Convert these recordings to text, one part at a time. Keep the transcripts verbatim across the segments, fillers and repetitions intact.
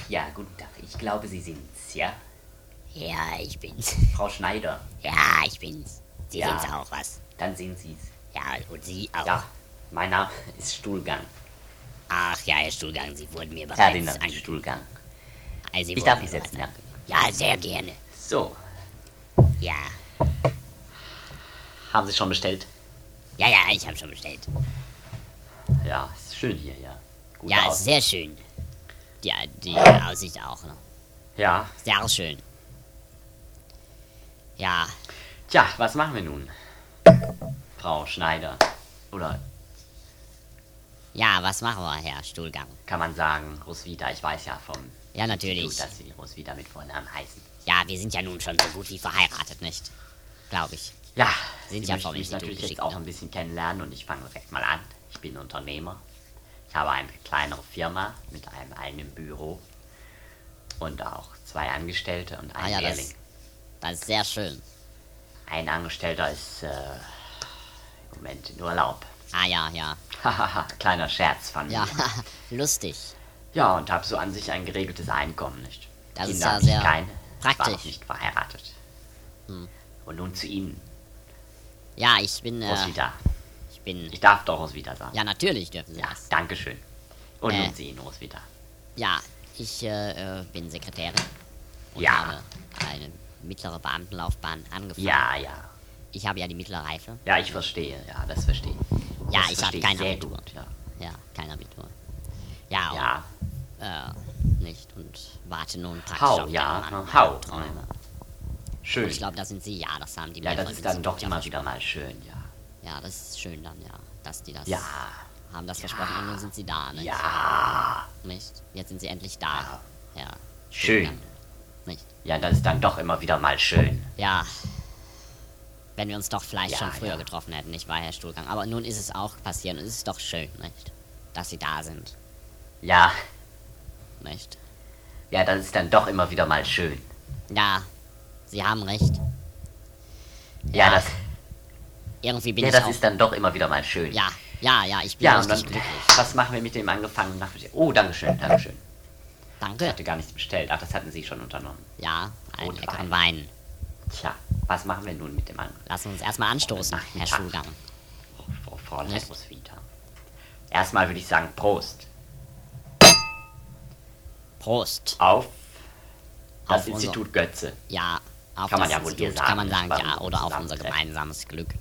Ja, guten Tag. Ich glaube, Sie sind's, ja? Ja, ich bin's. Frau Schneider. Ja, ich bin's. Sie Ja. sind's auch, was? Dann sind Sie's. Ja, und Sie auch. Ja, mein Name ist Stuhlgang. Ach ja, Herr Stuhlgang, Sie wurden mir bereits Ferdinand angekündigt. Stuhlgang. Also, Sie Ich wurden darf mir mich bereits setzen, ja? angekündigt. Ja, sehr gerne. So, Ja. haben Sie schon bestellt? Ja, ja, ich habe schon bestellt. Ja, ist schön hier, ja. Gut Ja, aus. sehr schön. Ja, die Aussicht auch, ne? Ja. Sehr schön. Ja, Tja, was machen wir nun? Frau Schneider. Oder ja, was machen wir, Herr Stuhlgang? kann man sagen, Roswitha? Ich weiß ja vom Ja, natürlich. Institut, dass Sie Roswitha mit Vornamen heißen. Ja, wir sind ja nun schon so gut wie verheiratet, nicht? Glaube ich. Ja, Sind Sie ja möchten vom mich Institut natürlich geschickt, jetzt auch ne? ein bisschen kennenlernen und ich fange direkt mal an. Ich bin Unternehmer. Ich habe eine kleinere Firma mit einem eigenen Büro und auch zwei Angestellte und einen Ah ja, Lehrling. das, das ist sehr schön. Ein Angestellter ist äh, im Moment in Urlaub. Ah ja, ja. Hahaha, kleiner Scherz von Ja, mir. lustig. Ja, und habe so an sich ein geregeltes Einkommen, nicht? Das ist Kinder ja habe ich sehr keine. Ich war noch praktisch. nicht verheiratet. Hm. Und nun zu Ihnen, Ja, ich bin, äh, Roswitha. ich bin, Ich darf doch Roswitha sagen. ja, natürlich dürfen Sie Ja, das. danke schön. Und Äh. nun zu Ihnen, Roswitha. Ja, ich äh, äh, bin Sekretärin und Ja. habe eine mittlere Beamtenlaufbahn angefangen. Ja, ja. Ich habe ja die mittlere Reife. Ja, ich verstehe. Ja, das verstehe ich. Ja, das ich verstehe habe kein sehr Abitur. gut, ja. Ja, kein Abitur. Ja, und, Ja, äh, nicht und warte nun praktisch Hau, auf ja, den Mann ne, hau. meiner Träume. schön. Und ich glaube, da sind Sie, ja, das haben die Ja, mir das von ist dem dann doch Institut ja immer wieder mal schön, ja. Ja, das ist schön dann, ja, dass die das Ja, haben das versprochen und nun sind sie da, nicht? ja. Nicht? Jetzt sind sie endlich da. Ja. Schön. Dann, nicht? Ja, das ist dann doch immer wieder mal schön. Ja. Wenn wir uns doch vielleicht Ja, schon früher ja. getroffen hätten, nicht wahr, Herr Stuhlgang? Aber nun ist es auch passiert und es ist doch schön, nicht? Dass sie da sind, Ja, nicht? ja, das ist dann doch immer wieder mal schön. Ja, Sie haben recht. Ja, das, Irgendwie bin ja, ich das auch... ist dann doch immer wieder mal schön. ja, ja, ja, ich bin Ja, und richtig dann, glücklich. was machen wir mit dem angefangenen Nachmittag? Oh, Dankeschön, Dankeschön. Ich Danke. hatte gar nichts bestellt. Ach, das hatten Sie schon unternommen. Ja, einen Rotwein. leckeren Wein. Tja, was machen wir nun mit dem an? Lassen wir uns erstmal anstoßen, Ach, Herr Tag. Stuhlgang. Frau Fräulein Nicht? Roswitha. Erstmal würde ich sagen, Prost. Prost. Auf das Auf unser- Institut Götze. Ja, auf Kann man das ja wohl hier Institut kann man sagen, sagen, beim ja, oder auf unser Zusammentreffen. gemeinsames Glück.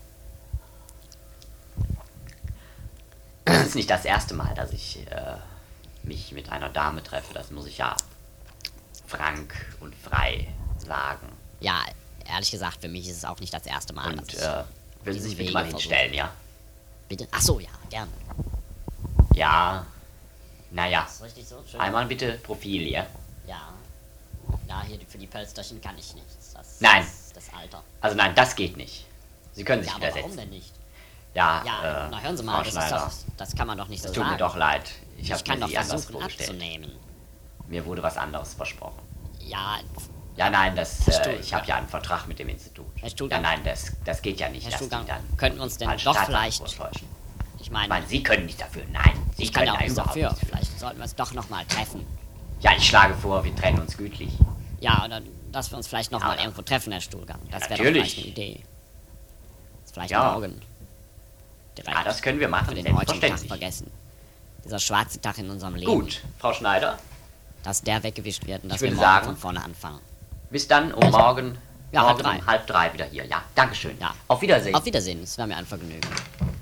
Es ist nicht das erste Mal, dass ich äh, mich mit einer Dame treffe. Das muss ich ja frank und frei sagen. Ja, ehrlich gesagt, für mich ist es auch nicht das erste Mal. Und dass äh, würden Sie diesen sich bitte Wege mal versuche. hinstellen, ja? Bitte? Ach so, ja, gerne. Ja. Naja. Ist richtig so? Schön. Einmal bitte Profil, ja? Ja. Ja, hier für die Pölsterchen kann ich nichts. Das Nein. ist das Alter. Also nein, das geht nicht. Sie können sich Ja, aber warum widersetzen. denn nicht? Ja, Ja, äh, na hören Sie Frau mal, das, ist Schneider, doch, das kann man doch nicht so es tut sagen. mir doch leid. Ich, ich habe kann mir doch Sie anders versuchen vorgestellt. abzunehmen. Mir wurde was anderes versprochen. Ja, Ja, nein, das, Herr äh, Stuhl- ich habe ja einen Vertrag mit dem Institut. Herr Stuhlgang. Ja, nein, das, das geht ja nicht, Herr dass die Stuhlgang, dann könnten wir uns denn falsche doch Tatsachen vielleicht- vortäuschen. ich Ich meine, meine, Sie können nicht dafür. Nein, Sie ich kann können ja auch nichts überhaupt dafür. nichts Vielleicht sollten wir uns doch nochmal treffen. Ja, ich schlage vor, wir trennen uns gütlich. Ja, oder dass wir uns vielleicht nochmal Ja. irgendwo treffen, Herr Stuhlgang. Das wäre doch natürlich. vielleicht eine Idee. Vielleicht Ja. morgen. Direkt. Ja, das können wir machen, für den heutigen Tag selbstverständlich. vergessen. Dieser schwarze Tag in unserem Leben. Gut, Frau Schneider, Dass der weggewischt wird und dass Ich wir würde morgen sagen- von vorne anfangen. bis dann um morgen, Ja, halb morgen drei. um halb drei wieder hier. Ja, Dankeschön. Ja. Auf Wiedersehen. Auf Wiedersehen, es war mir ein Vergnügen.